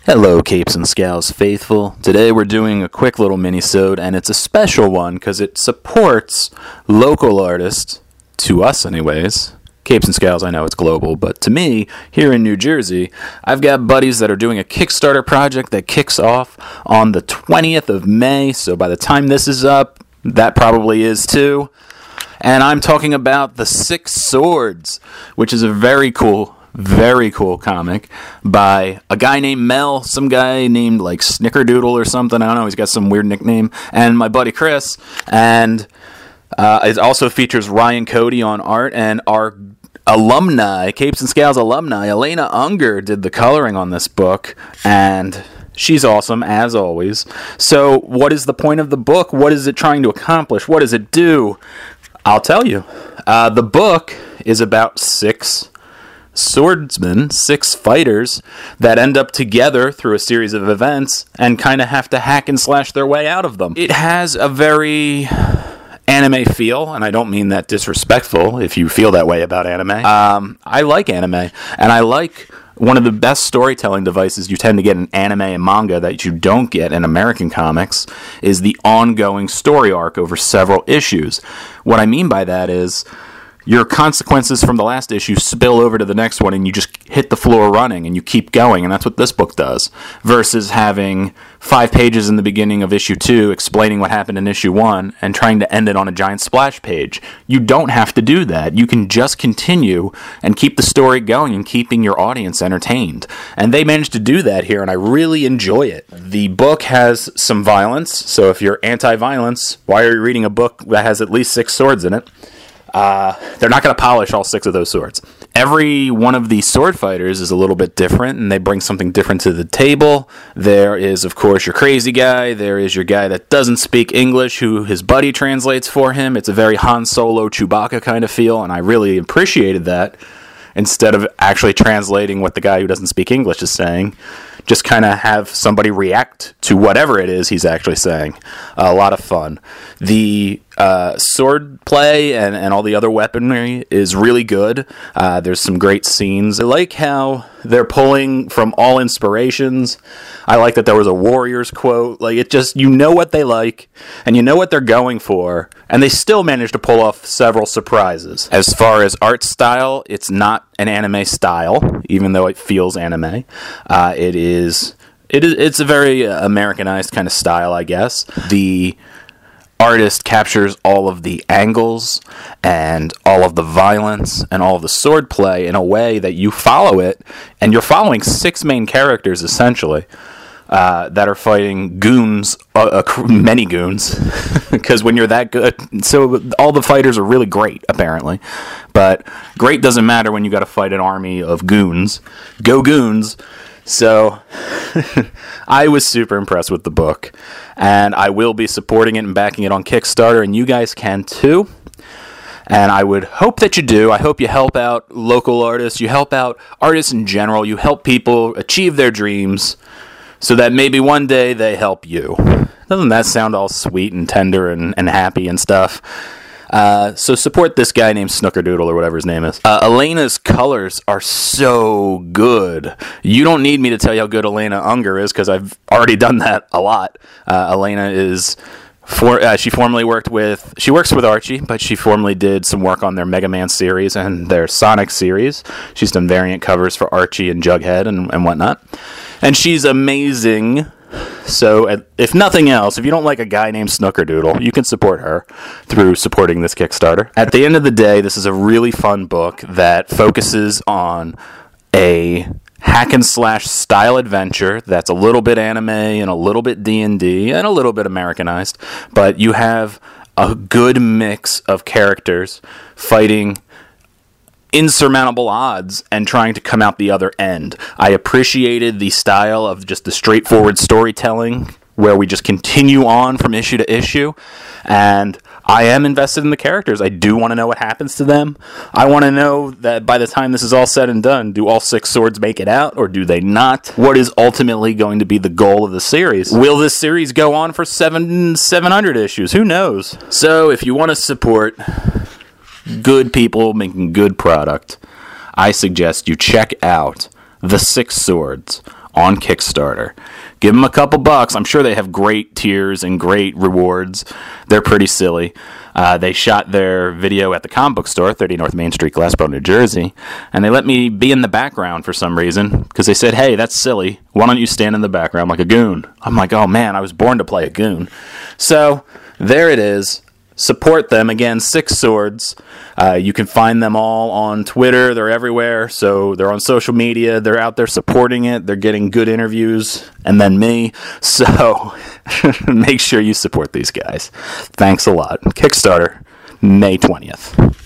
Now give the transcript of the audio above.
Hello, Capes and Scowls faithful. Today we're doing a quick little mini-sode, and it's a special one because it supports local artists, to us anyways. Capes and Scowls, I know it's global, but to me, here in New Jersey, I've got buddies that are doing a Kickstarter project that kicks off on the 20th of May, so by the time this is up, that probably is too. And I'm talking about The Six Swords, which is a very cool comic by a guy named Mel, some guy named like Snickerdoodle or something. I don't know. He's got some weird nickname. And my buddy Chris. And it also features Ryan Cody on art, and our alumni, Capes and Scowls alumni, Elena Unger, did the coloring on this book. And she's awesome, as always. So what is the point of the book? What is it trying to accomplish? What does it do? I'll tell you. The book is about six swordsmen, six fighters that end up together through a series of events and kind of have to hack and slash their way out of them. It has a very anime feel, and I don't mean that disrespectful if you feel that way about anime. I like anime, and I like one of the best storytelling devices you tend to get in anime and manga that you don't get in American comics is the ongoing story arc over several issues. What I mean by that is your consequences from the last issue spill over to the next one, and you just hit the floor running, and you keep going, and that's what this book does, versus having 5 pages in the beginning of issue 2 explaining what happened in issue 1 and trying to end it on a giant splash page. You don't have to do that. You can just continue and keep the story going and keeping your audience entertained. And they managed to do that here, and I really enjoy it. The book has some violence, so if you're anti-violence, why are you reading a book that has at least 6 swords in it? They're not going to polish all 6 of those swords. Every one of these sword fighters is a little bit different, and they bring something different to the table. There is, of course, your crazy guy. There is your guy that doesn't speak English, who his buddy translates for him. It's a very Han Solo, Chewbacca kind of feel, and I really appreciated that. Instead of actually translating what the guy who doesn't speak English is saying, just kind of have somebody react to whatever it is he's actually saying. A lot of fun. The sword play and all the other weaponry is really good. There's some great scenes. I like how they're pulling from all inspirations. I like that there was a Warriors quote. Like, it just, you know what they like, and you know what they're going for, and they still manage to pull off several surprises. As far as art style, it's not an anime style, even though it feels anime. It's a very Americanized kind of style, I guess. The artist captures all of the angles and all of the violence and all of the sword play in a way that you follow it, and you're following 6 main characters, essentially, that are fighting goons, many goons, because when you're that good, so all the fighters are really great, apparently, but great doesn't matter when you got to fight an army of goons. Go goons! So, I was super impressed with the book, and I will be supporting it and backing it on Kickstarter, and you guys can too. And I would hope that you do. I hope you help out local artists, you help out artists in general, you help people achieve their dreams, so that maybe one day they help you. Doesn't that sound all sweet and tender and happy and stuff? So support this guy named Snickerdoodle or whatever his name is. Elena's colors are so good. You don't need me to tell you how good Elena Unger is, because I've already done that a lot. Elena is... she works with Archie, but she formerly did some work on their Mega Man series and their Sonic series. She's done variant covers for Archie and Jughead and whatnot. And she's amazing. So, if nothing else, if you don't like a guy named Snickerdoodle, you can support her through supporting this Kickstarter. At the end of the day, this is a really fun book that focuses on a hack and slash style adventure that's a little bit anime and a little bit D&D and a little bit Americanized, but you have a good mix of characters fighting insurmountable odds and trying to come out the other end. I appreciated the style of just the straightforward storytelling where we just continue on from issue to issue, and I am invested in the characters. I do want to know what happens to them. I want to know that by the time this is all said and done, do all 6 swords make it out, or do they not? What is ultimately going to be the goal of the series? Will this series go on for 700 issues? Who knows? So, if you want to support good people making good product, I suggest you check out The Six Swords on Kickstarter. Give them a couple bucks. I'm sure they have great tiers and great rewards. They're pretty silly. They shot their video at the comic book store, 30 North Main Street, Glassboro, New Jersey, and they let me be in the background for some reason because they said, hey, that's silly. Why don't you stand in the background like a goon? I'm like, oh man, I was born to play a goon. So there it is. Support them. Again, Six Swords. You can find them all on Twitter. They're everywhere. So they're on social media. They're out there supporting it. They're getting good interviews. And then me. So make sure you support these guys. Thanks a lot. Kickstarter, May 20th.